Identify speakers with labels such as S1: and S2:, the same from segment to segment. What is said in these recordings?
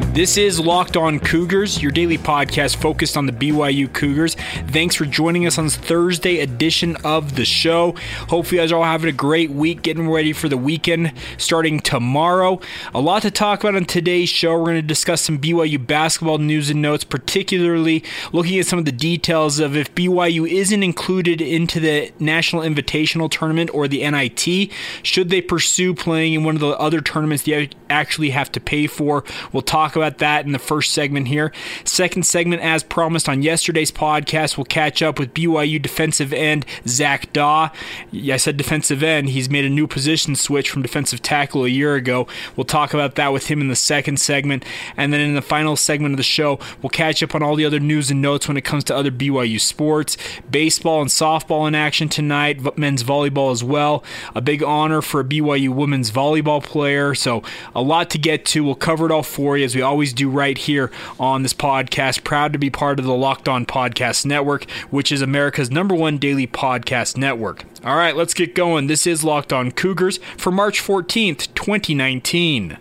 S1: This is Locked On Cougars, your daily podcast focused on the BYU Cougars. Thanks for joining us on this Thursday edition of the show. Hopefully you guys are all having a great week, getting ready for the weekend starting tomorrow. A lot to talk about on today's show. We're going to discuss some BYU basketball news and notes, particularly looking at some of the details of if BYU isn't included into the National Invitational Tournament or the NIT, should they pursue playing in one of the other tournaments they actually have to pay for. We'll talk about that in the first segment here. Second segment, as promised on yesterday's podcast, we'll catch up with BYU defensive end Zach Daw. Yeah, I said defensive end. He's made a new position switch from defensive tackle a year ago. We'll talk about that with him in the second segment. And then in the final segment of the show, we'll catch up on all the other news and notes when it comes to other BYU sports. Baseball and softball in action tonight, men's volleyball as well. A big honor for a BYU women's volleyball player. So a lot to get to. We'll cover it all for you as we always do right here on this podcast. Proud to be part of the Locked On Podcast Network, which is America's #1 daily podcast network. All right, let's get going. This is Locked On Cougars for March 14th, 2019.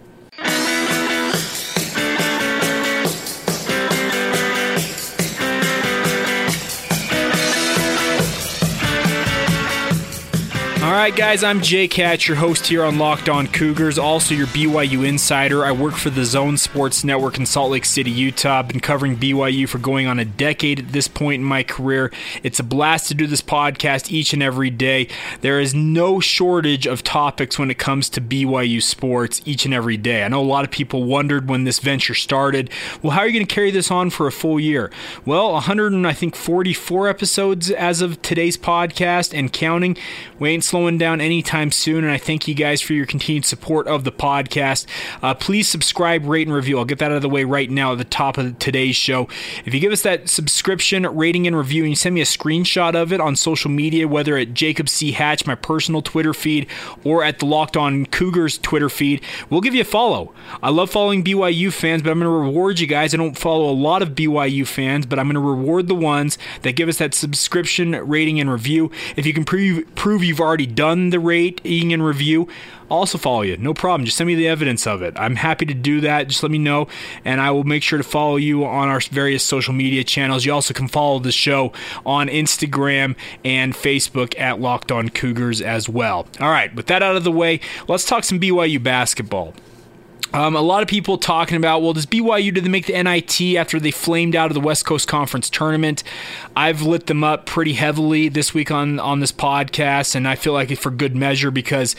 S1: All right, guys, I'm Jake Hatch, your host here on Locked On Cougars, also your BYU insider. I work for the Zone Sports Network in Salt Lake City, Utah. I've been covering BYU for going on a decade at this point in my career. It's a blast to do this podcast each and every day. There is no shortage of topics when it comes to BYU sports each and every day. I know a lot of people wondered when this venture started, well, how are you going to carry this on for a full year? Well, 144 episodes as of today's podcast and counting. We ain't slowing down anytime soon, and I thank you guys for your continued support of the podcast. Please subscribe, rate, and review. I'll get that out of the way right now at the top of today's show. If you give us that subscription, rating, and review, and you send me a screenshot of it on social media, whether at Jacob C. Hatch, my personal Twitter feed, or at the Locked On Cougars Twitter feed, we'll give you a follow. I love following BYU fans, but I'm going to reward you guys. I don't follow a lot of BYU fans, but I'm going to reward the ones that give us that subscription, rating, and review. If you can prove you've already done the rating and review, I'll also follow you. No problem. Just send me the evidence of it. I'm happy to do that. Just let me know, and I will make sure to follow you on our various social media channels. You also can follow the show on Instagram and Facebook at Locked On Cougars as well. All right, with that out of the way, let's talk some BYU basketball. A lot of people talking about, well, does BYU, did they make the NIT after they flamed out of the West Coast Conference tournament? I've lit them up pretty heavily this week on this podcast, and I feel like it's for good measure because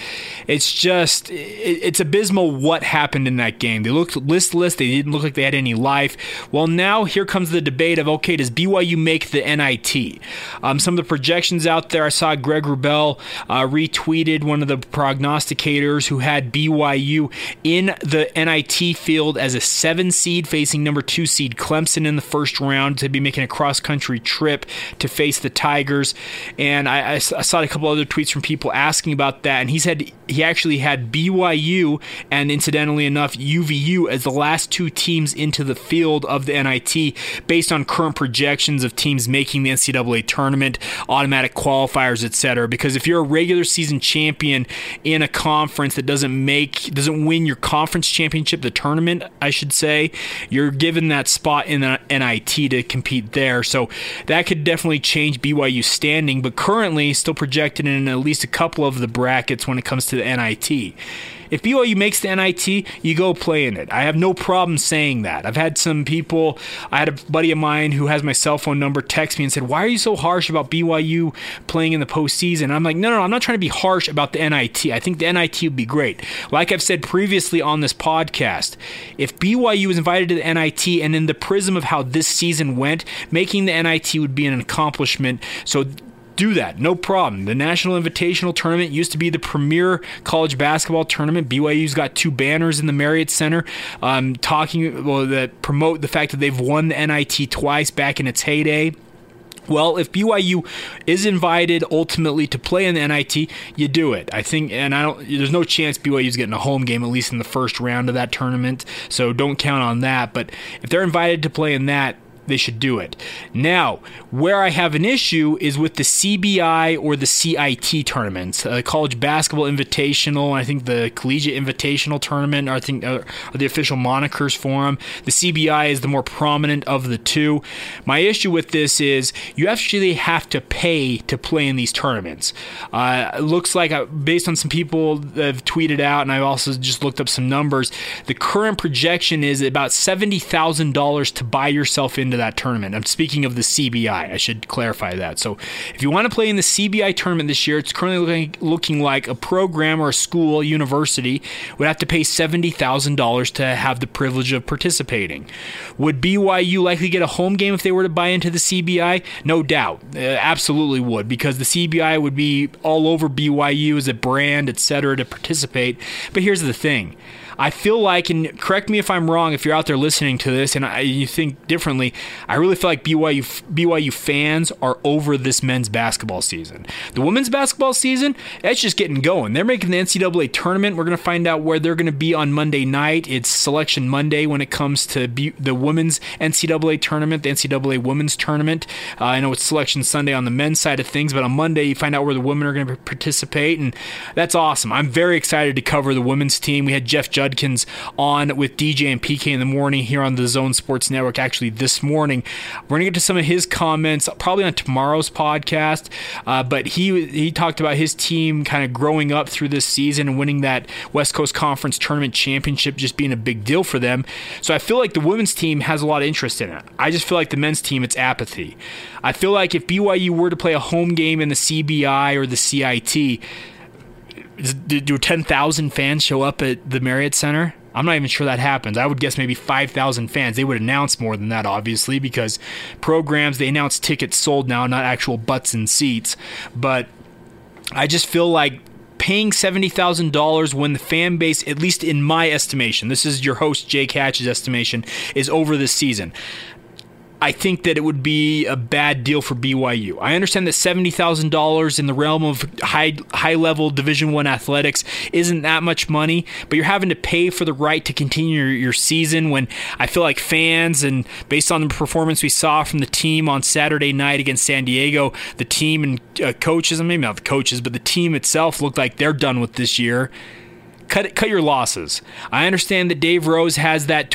S1: it's abysmal what happened in that game. They looked listless. They didn't look like they had any life. Well, now here comes the debate of, okay, does BYU make the NIT? Some of the projections out there, I saw Greg Wrubell retweeted one of the prognosticators who had BYU in the NIT field as a 7 seed facing number 2 seed Clemson in the first round to be making a cross-country trip to face the Tigers. And I saw a couple other tweets from people asking about that, and he said he actually had BYU and, incidentally enough, UVU as the last 2 teams into the field of the NIT based on current projections of teams making the NCAA tournament, automatic qualifiers, etc. Because if you're a regular season champion in a conference that doesn't win your conference championship, the tournament, I should say, you're given that spot in the NIT to compete there. So that could definitely change BYU's standing, but currently still projected in at least a couple of the brackets when it comes to the NIT. If BYU makes the NIT, you go play in it. I have no problem saying that. I've had some people, I had a buddy of mine who has my cell phone number text me and said, why are you so harsh about BYU playing in the postseason? I'm like, no, I'm not trying to be harsh about the NIT. I think the NIT would be great. Like I've said previously on this podcast, if BYU was invited to the NIT and in the prism of how this season went, making the NIT would be an accomplishment. So do that, no problem. The National Invitational Tournament used to be the premier college basketball tournament. BYU's got 2 banners in the Marriott Center that promote the fact that they've won the NIT twice back in its heyday. Well, if BYU is invited ultimately to play in the NIT, you do it. I think, and there's no chance BYU's getting a home game, at least in the first round of that tournament, so don't count on that. But if they're invited to play in that, they should do it. Now, where I have an issue is with the CBI or the CIT tournaments, College Basketball Invitational, and I think the Collegiate Invitational Tournament, I think are the official monikers for them. The CBI is the more prominent of the two. My issue with this is you actually have to pay to play in these tournaments. It looks like, based on some people that have tweeted out, and I also just looked up some numbers, the current projection is about $70,000 to buy yourself into that tournament. I'm speaking of the CBI. I should clarify that. So if you want to play in the CBI tournament this year, it's currently looking like a program or a school, university, would have to pay $70,000 to have the privilege of participating. Would BYU likely get a home game if they were to buy into the CBI? No doubt. Absolutely would, because the CBI would be all over BYU as a brand, etc., to participate. But here's the thing. I feel like, and correct me if I'm wrong if you're out there listening to this and you think differently, I really feel like BYU fans are over this men's basketball season. The women's basketball season, it's just getting going. They're making the NCAA tournament. We're going to find out where they're going to be on Monday night. It's Selection Monday when it comes to the women's NCAA tournament, the NCAA women's tournament. I know it's Selection Sunday on the men's side of things, but on Monday you find out where the women are going to participate, and that's awesome. I'm very excited to cover the women's team. We had Jeff Judkins on with DJ and PK in the morning here on the Zone Sports Network, actually this morning. We're going to get to some of his comments probably on tomorrow's podcast, but he talked about his team kind of growing up through this season and winning that West Coast Conference Tournament Championship just being a big deal for them. So I feel like the women's team has a lot of interest in it. I just feel like the men's team, it's apathy. I feel like if BYU were to play a home game in the CBI or the CIT, do 10,000 fans show up at the Marriott Center? I'm not even sure that happens. I would guess maybe 5,000 fans. They would announce more than that, obviously, because programs, they announce tickets sold now, not actual butts and seats. But I just feel like paying $70,000 when the fan base, at least in my estimation, this is your host Jake Hatch's estimation, is over this season. I think that it would be a bad deal for BYU. I understand that $70,000 in the realm of high-level Division I athletics isn't that much money, but you're having to pay for the right to continue your season when I feel like fans, and based on the performance we saw from the team on Saturday night against San Diego, the team and coaches, and maybe not the coaches, but the team itself looked like they're done with this year. Cut your losses. I understand that Dave Rose has that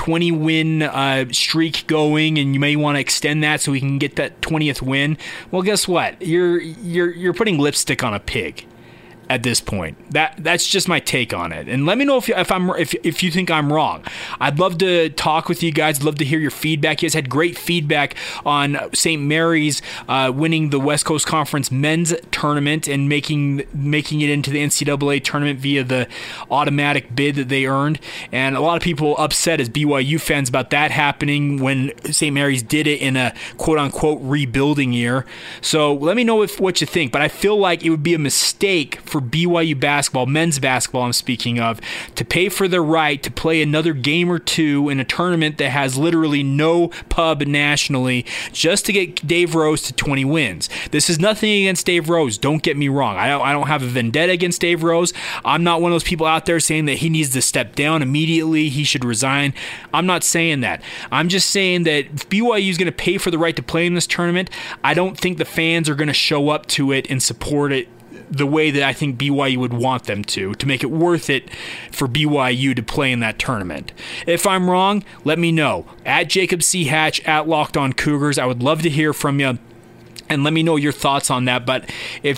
S1: 20-win streak going, and you may want to extend that so he can get that 20th win. Well, guess what? You're putting lipstick on a pig at this point. That's just my take on it. And let me know if you think I'm wrong. I'd love to talk with you guys. I'd love to hear your feedback. You guys had great feedback on St. Mary's winning the West Coast Conference men's tournament and making it into the NCAA tournament via the automatic bid that they earned. And a lot of people upset as BYU fans about that happening when St. Mary's did it in a quote-unquote rebuilding year. So let me know what you think. But I feel like it would be a mistake for BYU basketball, men's basketball I'm speaking of, to pay for their right to play another game or two in a tournament that has literally no pub nationally just to get Dave Rose to 20 wins. This is nothing against Dave Rose. Don't get me wrong. I don't have a vendetta against Dave Rose. I'm not one of those people out there saying that he needs to step down immediately. He should resign. I'm not saying that. I'm just saying that if BYU is going to pay for the right to play in this tournament, I don't think the fans are going to show up to it and support it the way that I think BYU would want them to make it worth it for BYU to play in that tournament. If I'm wrong, let me know. At Jacob C. Hatch, at Locked On Cougars. I would love to hear from you. And let me know your thoughts on that. But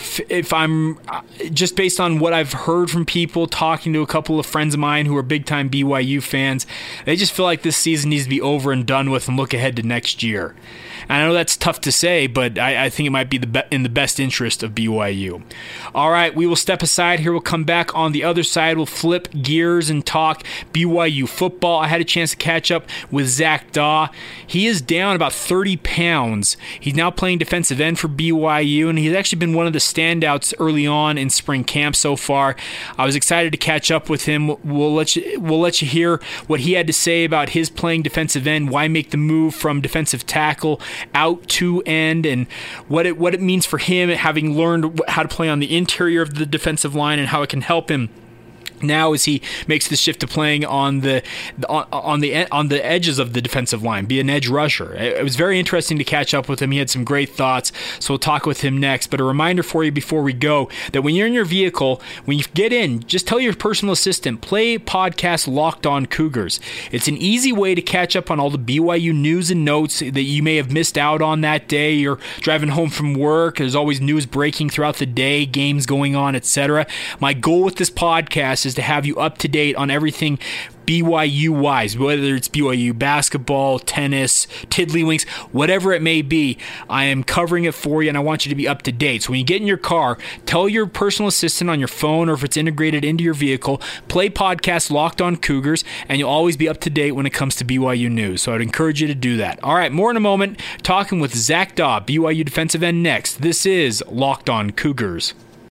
S1: if I'm just based on what I've heard from people, talking to a couple of friends of mine who are big-time BYU fans, they just feel like this season needs to be over and done with and look ahead to next year. And I know that's tough to say, but I think it might be in the best interest of BYU. All right, we will step aside here. We'll come back on the other side. We'll flip gears and talk BYU football. I had a chance to catch up with Zach Daw. He is down about 30 pounds. He's now playing defensive end for BYU, and he's actually been one of the standouts early on in spring camp so far. I was excited to catch up with him. We'll let you hear what he had to say about his playing defensive end, why make the move from defensive tackle out to end, and what it means for him having learned how to play on the interior of the defensive line and how it can help him now as he makes the shift to playing on the edges of the defensive line, be an edge rusher. It was very interesting to catch up with him. He had some great thoughts, so we'll talk with him next. But a reminder for you before we go that when you're in your vehicle, when you get in, just tell your personal assistant, play podcast Locked On Cougars. It's an easy way to catch up on all the BYU news and notes that you may have missed out on that day. You're driving home from work. There's always news breaking throughout the day, games going on, etc. My goal with this podcast is to have you up to date on everything BYU-wise, whether it's BYU basketball, tennis, tiddlywinks, whatever it may be. I am covering it for you, and I want you to be up to date. So when you get in your car, tell your personal assistant on your phone, or if it's integrated into your vehicle, play podcast Locked On Cougars, and you'll always be up to date when it comes to BYU news. So I'd encourage you to do that. All right, more in a moment. Talking with Zach Daw, BYU defensive end, next. This is Locked On Cougars.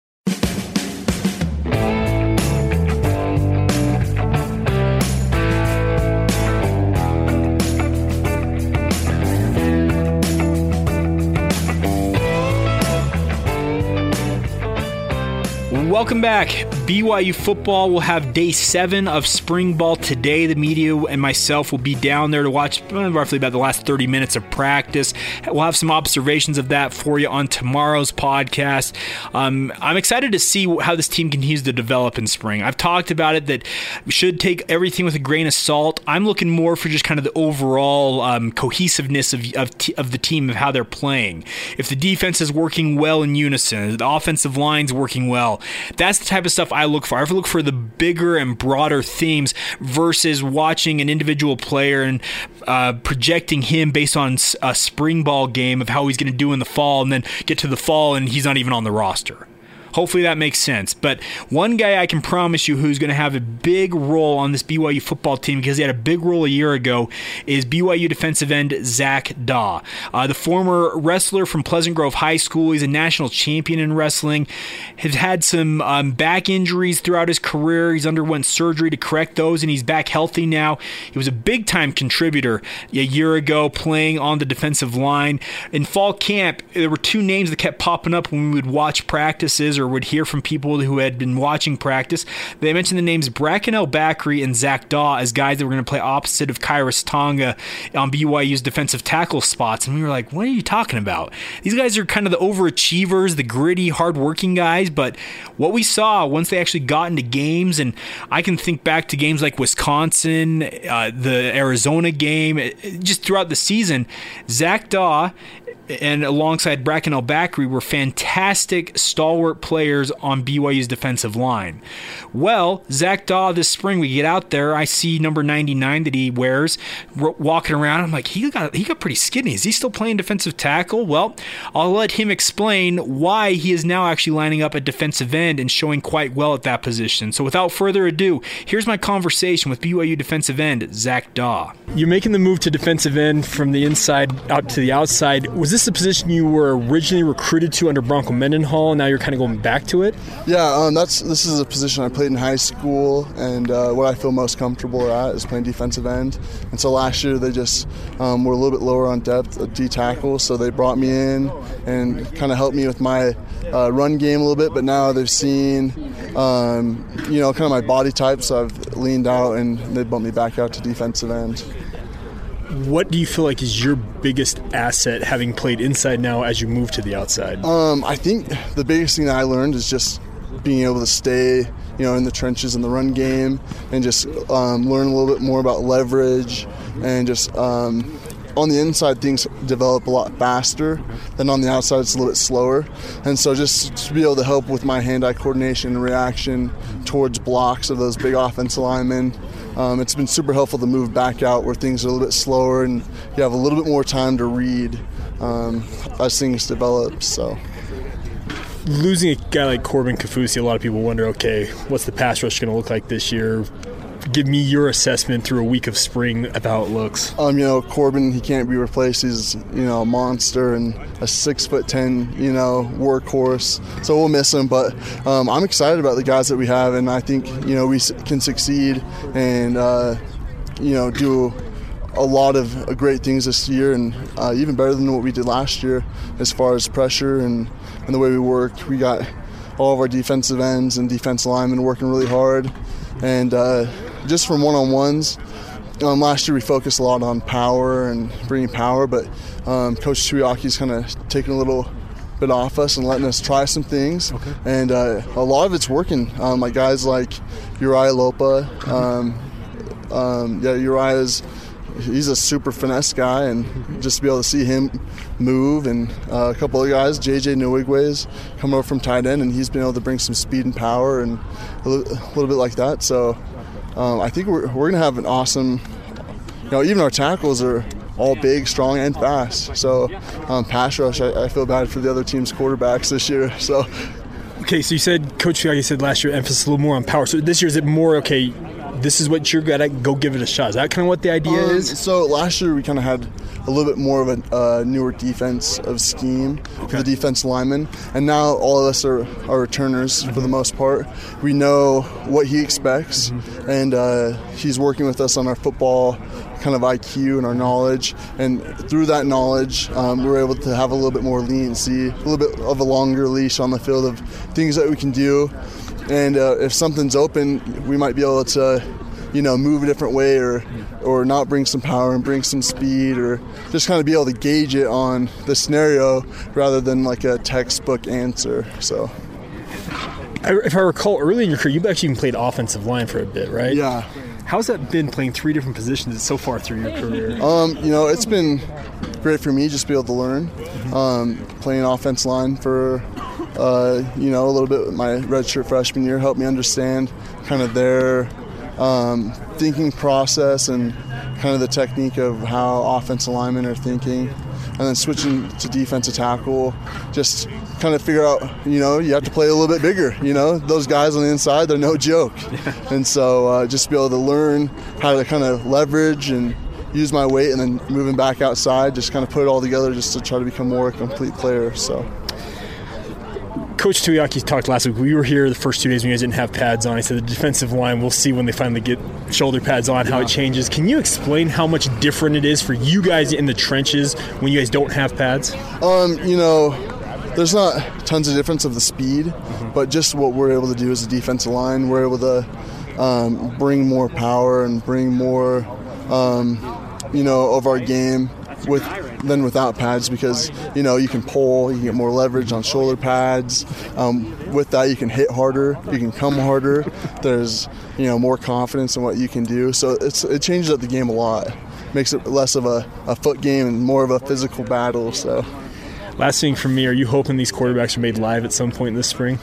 S1: Welcome back. BYU football will have day 7 of spring ball today. The media and myself will be down there to watch roughly about the last 30 minutes of practice. We'll have some observations of that for you on tomorrow's podcast. I'm excited to see how this team continues to develop in spring. I've talked about it that we should take everything with a grain of salt. I'm looking more for just kind of the overall cohesiveness of the team, of how they're playing. If the defense is working well in unison, the offensive line's working well, that's the type of stuff I look for. I look for the bigger and broader themes versus watching an individual player and projecting him based on a spring ball game of how he's going to do in the fall, and then get to the fall and he's not even on the roster. Hopefully that makes sense. But one guy I can promise you who's going to have a big role on this BYU football team, because he had a big role a year ago, is BYU defensive end Zach Daw. The former wrestler from Pleasant Grove High School. He's a national champion in wrestling. Has had some back injuries throughout his career. He's underwent surgery to correct those, and he's back healthy now. He was a big-time contributor a year ago, playing on the defensive line. In fall camp, there were 2 names that kept popping up when we would watch practices or would hear from people who had been watching practice. They mentioned the names Bracken El-Bakri and Zach Daw as guys that were going to play opposite of Kairos Tonga on BYU's defensive tackle spots. And we were like, what are you talking about? These guys are kind of the overachievers, the gritty, hardworking guys. But what we saw once they actually got into games, and I can think back to games like Wisconsin, the Arizona game, just throughout the season, Zach Daw and alongside Bracken El-Bakri were fantastic, stalwart players on BYU's defensive line. Well, Zach Daw this spring, we get out there, I see number 99 that he wears walking around. I'm like, he got pretty skinny. Is he still playing defensive tackle? Well, I'll let him explain why he is now actually lining up at defensive end and showing quite well at that position. So without further ado, here's my conversation with BYU defensive end Zach Daw. You're making the move to defensive end from the inside out to the outside. Was this the position you were originally recruited to under Bronco Mendenhall, and now you're kind of going back to it?
S2: Yeah, this is a position I played in high school, and what I feel most comfortable at is playing defensive end. And so last year they just were a little bit lower on depth at D tackle, so they brought me in and kind of helped me with my run game a little bit. But now they've seen, kind of my body type, so I've leaned out and they bumped me back out to defensive end.
S1: What do you feel like is your biggest asset having played inside now as you move to the outside?
S2: I think the biggest thing that I learned is just being able to stay, in the trenches in the run game and just learn a little bit more about leverage and just on the inside things develop a lot faster than on the outside. It's a little bit slower. And so just to be able to help with my hand-eye coordination and reaction towards blocks of those big offensive linemen, it's been super helpful to move back out where things are a little bit slower and you have a little bit more time to read as things develop. So
S1: losing a guy like Corbin Kaufusi, a lot of people wonder, okay, what's the pass rush going to look like this year? Give me your assessment through a week of spring of how it looks.
S2: Corbin, he can't be replaced. He's, a monster and a 6'10", workhorse. So we'll miss him, but I'm excited about the guys that we have, and I think, we can succeed and, do a lot of great things this year, and even better than what we did last year as far as pressure and the way we worked. We got all of our defensive ends and defensive linemen working really hard. And just from one-on-ones, last year we focused a lot on power and bringing power, but Coach Tuiaki's kind of taken a little bit off us and letting us try some things.
S1: Okay.
S2: And a lot of it's working. Like guys like Uriah Lopa. Uriah's he's a super finesse guy, and just to be able to see him move, and a couple of guys, JJ Nwigwe's come over from tight end, and he's been able to bring some speed and power and a little bit like that. So I think we're going to have an awesome, even our tackles are all big, strong, and fast. So pass rush, I feel bad for the other team's quarterbacks this year. So.
S1: Okay, so you said, Coach Tuiaki said last year emphasis a little more on power. So this year, is it more, okay, this is what you're good at, go give it a shot? Is that kind of what the idea is?
S2: So last year we kind of had a little bit more of a newer defensive scheme for the defense linemen, and now all of us are returners for the most part. We know what he expects, and he's working with us on our football kind of IQ and our knowledge, and through that knowledge we're able to have a little bit more leniency, a little bit of a longer leash on the field of things that we can do. And if something's open, we might be able to, move a different way or not bring some power and bring some speed, or just kind of be able to gauge it on the scenario rather than like a textbook answer. So,
S1: if I recall, early in your career, you've actually even played offensive line for a bit, right?
S2: Yeah.
S1: How's that been playing three different positions so far through your career?
S2: It's been great for me just to be able to learn. Playing offense line for a little bit with my redshirt freshman year helped me understand kind of their thinking process and kind of the technique of how offensive linemen are thinking. And then switching to defensive tackle, just kind of figure out, you have to play a little bit bigger. Those guys on the inside, they're no joke. And so just be able to learn how to kind of leverage and use my weight, and then moving back outside, just kind of put it all together just to try to become more a complete player. So.
S1: Coach Tuiaki talked last week. We were here the first 2 days when you guys didn't have pads on. He said the defensive line, we'll see when they finally get shoulder pads on, how it changes. Can you explain how much different it is for you guys in the trenches when you guys don't have pads?
S2: There's not tons of difference of the speed, but just what we're able to do as a defensive line, we're able to bring more power and bring more, of our game than without pads, because you can pull, you can get more leverage on shoulder pads. With that, you can hit harder, you can come harder. There's more confidence in what you can do. So it changes up the game a lot. Makes it less of a foot game and more of a physical battle. So.
S1: Last thing from me, are you hoping these quarterbacks are made live at some point this spring?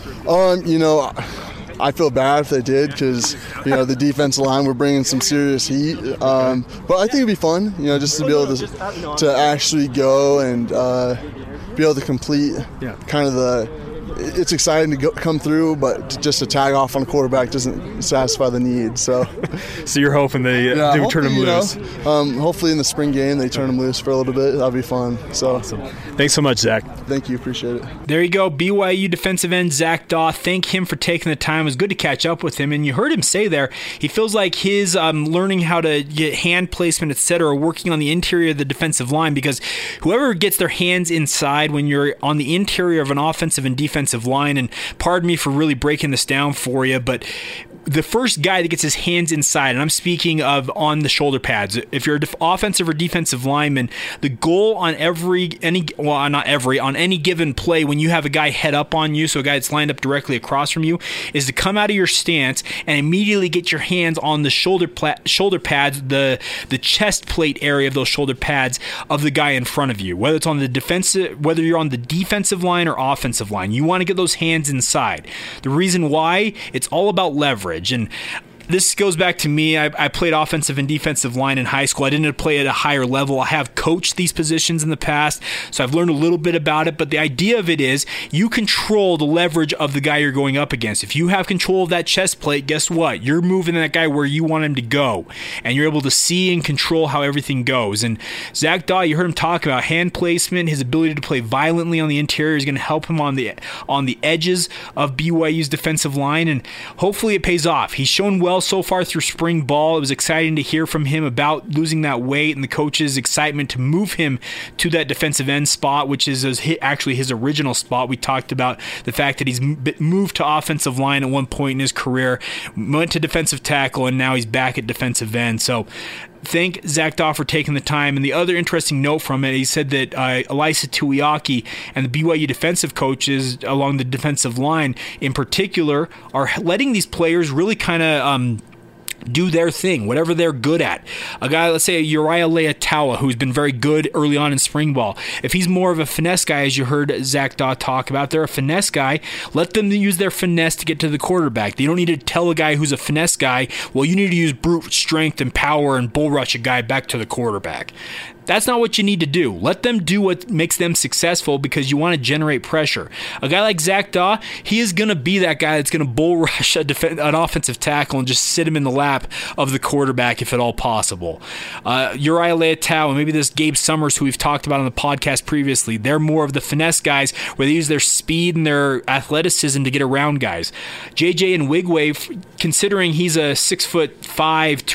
S2: I feel bad if they did, because the defensive line, we're bringing some serious heat. But I think it'd be fun, just to be able to actually go and be able to complete kind of the. It's exciting to come through, but just to tag off on a quarterback doesn't satisfy the need. So
S1: you're hoping they turn them loose.
S2: Hopefully in the spring game they turn them loose for a little bit. That'll be fun. So
S1: awesome. Thanks so much, Zach.
S2: Thank you. Appreciate it.
S1: There you go. BYU defensive end Zach Daw. Thank him for taking the time. It was good to catch up with him. And you heard him say there, he feels like his learning how to get hand placement, etc., working on the interior of the defensive line, because whoever gets their hands inside when you're on the interior of an offensive and defensive line, and pardon me for really breaking this down for you, but the first guy that gets his hands inside, and I'm speaking of on the shoulder pads, if you're an offensive or defensive lineman, the goal on any given play when you have a guy head up on you, so a guy that's lined up directly across from you, is to come out of your stance and immediately get your hands on the shoulder pads, the chest plate area of those shoulder pads of the guy in front of you, whether you're on the defensive line or offensive line. You want to get those hands inside. The reason why, it's all about leverage. And this goes back to me. I played offensive and defensive line in high school. I didn't play at a higher level. I have coached these positions in the past, so I've learned a little bit about it. But the idea of it is you control the leverage of the guy you're going up against. If you have control of that chest plate, guess what? You're moving that guy where you want him to go, and you're able to see and control how everything goes. And Zach Daw, you heard him talk about hand placement. His ability to play violently on the interior is going to help him on the edges of BYU's defensive line, and hopefully it pays off. He's shown well well so far through spring ball. It was exciting to hear from him about losing that weight and the coach's excitement to move him to that defensive end spot, which is actually his original spot. We talked about the fact that he's moved to offensive line at one point in his career, went to defensive tackle, and now he's back at defensive end. So thank Zach Daw for taking the time. And the other interesting note from it, he said that Ilaisa Tuiaki and the BYU defensive coaches along the defensive line in particular are letting these players really kind of do their thing, whatever they're good at. A guy, let's say Uriah Leataua, who's been very good early on in spring ball. If he's more of a finesse guy, as you heard Zach Daw talk about, they're a finesse guy. Let them use their finesse to get to the quarterback. You don't need to tell a guy who's a finesse guy, well, you need to use brute strength and power and bull rush a guy back to the quarterback. That's not what you need to do. Let them do what makes them successful because you want to generate pressure. A guy like Zach Daw, he is going to be that guy that's going to bull rush an offensive tackle and just sit him in the lap of the quarterback if at all possible. Uriah Leataua and maybe this Gabe Summers, who we've talked about on the podcast previously, they're more of the finesse guys where they use their speed and their athleticism to get around guys. JJ Nwigwe, considering he's a 6'5",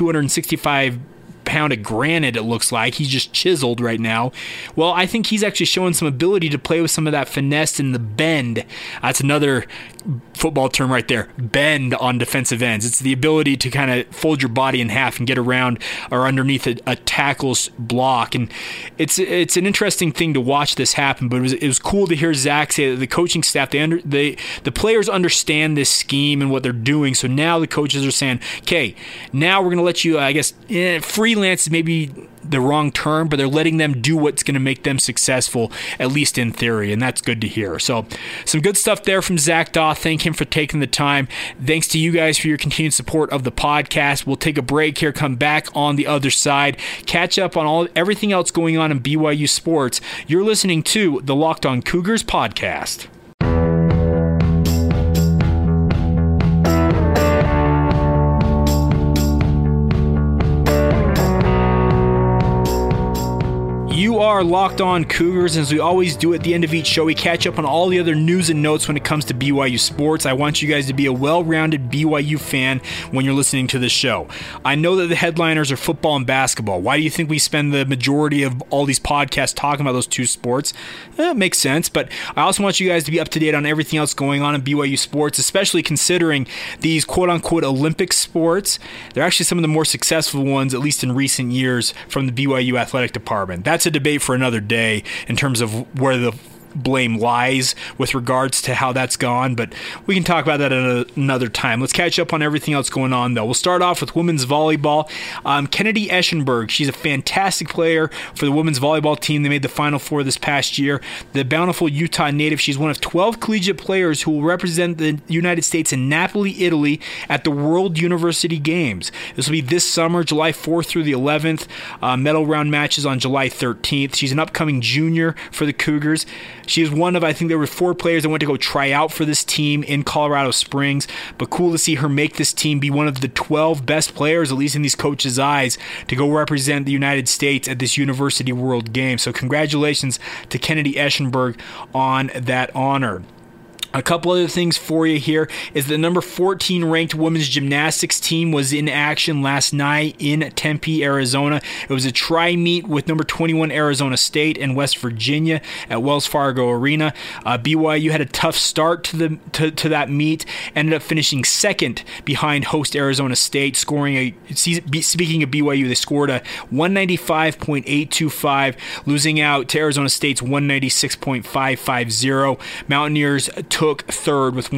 S1: 265 pound of granite, it looks like. He's just chiseled right now. Well, I think he's actually showing some ability to play with some of that finesse in the bend. That's another football term right there, bend on defensive ends. It's the ability to kind of fold your body in half and get around or underneath a tackle's block. And it's an interesting thing to watch this happen, but it was cool to hear Zach say that the coaching staff, the players understand this scheme and what they're doing. So now the coaches are saying, okay, now we're going to let you, I guess, freelance is maybe the wrong term, but they're letting them do what's going to make them successful, at least in theory, and that's good to hear. So some good stuff there from Zach Daw. Thank him for taking the time. Thanks to you guys for your continued support of the podcast. We'll take a break here, come back on the other side, catch up on everything else going on in BYU sports. You're listening to the Locked On Cougars podcast. You are Locked On Cougars, and as we always do at the end of each show, we catch up on all the other news and notes when it comes to BYU sports. I want you guys to be a well-rounded BYU fan when you're listening to this show. I know that the headliners are football and basketball. Why do you think we spend the majority of all these podcasts talking about those two sports? It makes sense, but I also want you guys to be up to date on everything else going on in BYU sports, especially considering these quote-unquote Olympic sports. They're actually some of the more successful ones, at least in recent years, from the BYU athletic department. That's a debate for another day in terms of where the blame lies with regards to how that's gone, but we can talk about that at another time. Let's catch up on everything else going on, though. We'll start off with women's volleyball. Kennedy Eschenberg, she's a fantastic player for the women's volleyball team. They made the Final Four this past year. The bountiful Utah native, she's one of 12 collegiate players who will represent the United States in Napoli, Italy at the World University Games. This will be this summer, July 4th through the 11th. Medal round matches on July 13th. She's an upcoming junior for the Cougars. She is one of, I think there were 4 players that went to go try out for this team in Colorado Springs, but cool to see her make this team be one of the 12 best players, at least in these coaches' eyes, to go represent the United States at this University World Game. So congratulations to Kennedy Eschenberg on that honor. A couple other things for you here is the number 14 ranked women's gymnastics team was in action last night in Tempe, Arizona. It was a tri-meet with number 21 Arizona State and West Virginia at Wells Fargo Arena. BYU had a tough start to that meet, ended up finishing second behind host Arizona State, speaking of BYU, they scored a 195.825, losing out to Arizona State's 196.550. Mountaineers took third with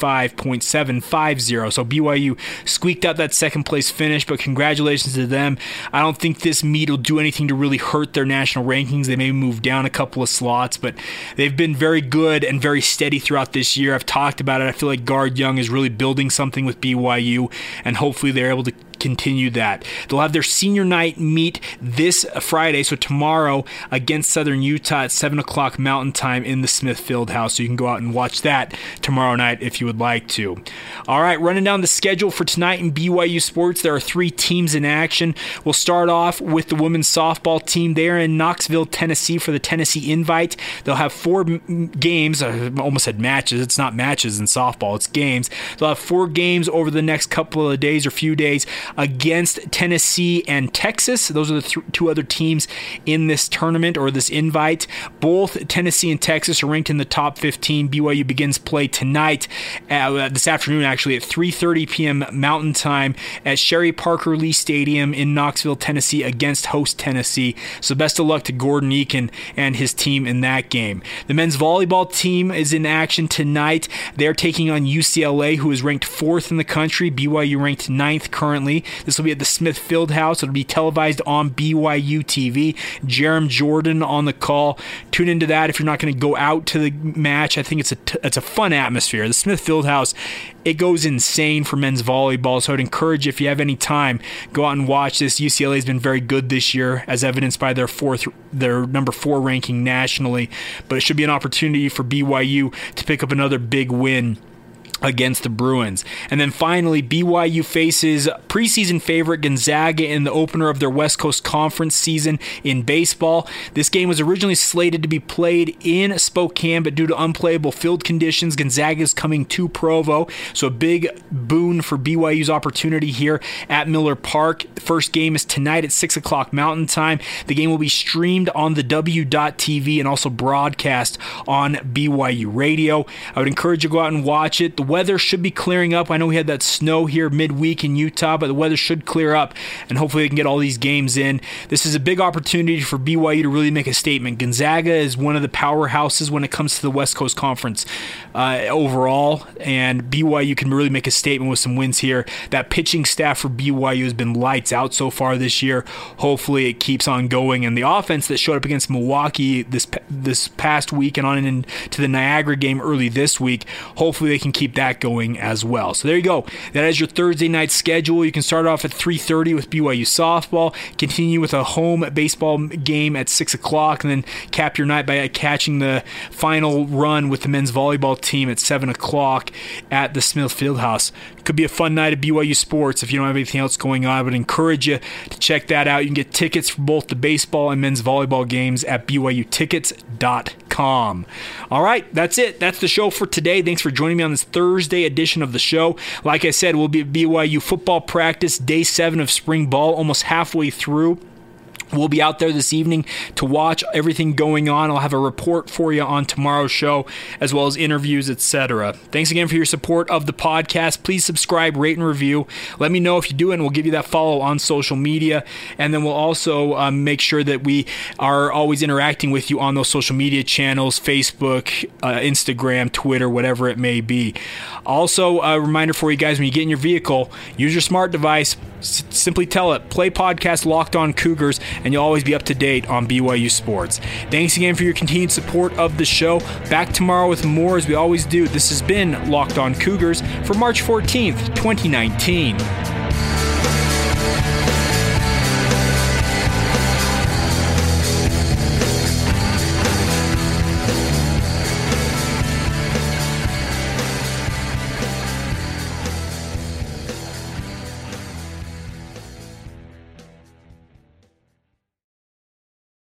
S1: 195.750. So BYU squeaked out that second place finish, but congratulations to them. I don't think this meet will do anything to really hurt their national rankings. They may move down a couple of slots, but they've been very good and very steady throughout this year. I've talked about it. I feel like Guard Young is really building something with BYU, and hopefully they're able to continue that. They'll have their senior night meet this Friday, so tomorrow, against Southern Utah at 7 o'clock Mountain Time in the Smith Fieldhouse. So you can go out and watch that tomorrow night if you would like to. All right, running down the schedule for tonight in BYU sports, there are 3 teams in action. We'll start off with the women's softball team there in Knoxville, Tennessee for the Tennessee Invite. They'll have 4 games. I almost said matches. It's not matches in softball. It's games. They'll have 4 games over the next couple of days or few days against Tennessee and Texas. Those are the 2 other teams in this tournament or this invite. Both Tennessee and Texas are ranked in the top 15. BYU begins play tonight, this afternoon actually, at 3:30 p.m. Mountain Time at Sherry Parker Lee Stadium in Knoxville, Tennessee against host Tennessee. So best of luck to Gordon Eakin and his team in that game. The men's volleyball team is in action tonight. They're taking on UCLA, who is ranked 4th in the country. BYU ranked 9th currently. This will be at the Smith Fieldhouse. It'll be televised on BYU TV. Jerem Jordan on the call. Tune into that if you're not going to go out to the match. I think it's a fun atmosphere. The Smith Fieldhouse, it goes insane for men's volleyball, so I'd encourage you, if you have any time, go out and watch this. UCLA has been very good this year, as evidenced by their number 4 ranking nationally, but it should be an opportunity for BYU to pick up another big win against the Bruins. And then finally, BYU faces preseason favorite Gonzaga in the opener of their West Coast Conference season in baseball. This game was originally slated to be played in Spokane, but due to unplayable field conditions, Gonzaga is coming to Provo. So a big boon for BYU's opportunity here at Miller Park. The first game is tonight at 6 o'clock Mountain Time. The game will be streamed on the W.TV and also broadcast on BYU Radio. I would encourage you to go out and watch it. The weather should be clearing up. I know we had that snow here midweek in Utah, but the weather should clear up, and hopefully they can get all these games in. This is a big opportunity for BYU to really make a statement. Gonzaga is one of the powerhouses when it comes to the West Coast Conference overall, and BYU can really make a statement with some wins here. That pitching staff for BYU has been lights out so far this year. Hopefully it keeps on going, and the offense that showed up against Milwaukee this past week and on into the Niagara game early this week, hopefully they can keep that going as well. So there you go. That is your Thursday night schedule. You can start off at 3:30 with BYU softball, continue with a home baseball game at 6 o'clock, and then cap your night by catching the final run with the men's volleyball team at 7 o'clock at the Smith Fieldhouse. Could be a fun night of BYU sports if you don't have anything else going on. I would encourage you to check that out. You can get tickets for both the baseball and men's volleyball games at BYUtickets.com. All right, that's it. That's the show for today. Thanks for joining me on this Thursday edition of the show. Like I said, we'll be at BYU football practice, day 7 of spring ball, almost halfway through. We'll be out there this evening to watch everything going on. I'll have a report for you on tomorrow's show, as well as interviews, etc. Thanks again for your support of the podcast. Please subscribe, rate, and review. Let me know if you do, and we'll give you that follow on social media. And then we'll also make sure that we are always interacting with you on those social media channels, Facebook, Instagram, Twitter, whatever it may be. Also, a reminder for you guys, when you get in your vehicle, use your smart device. Simply tell it, play podcast Locked On Cougars, and you'll always be up to date on BYU sports. Thanks again for your continued support of the show. Back tomorrow with more, as we always do. This has been Locked On Cougars for March 14th, 2019.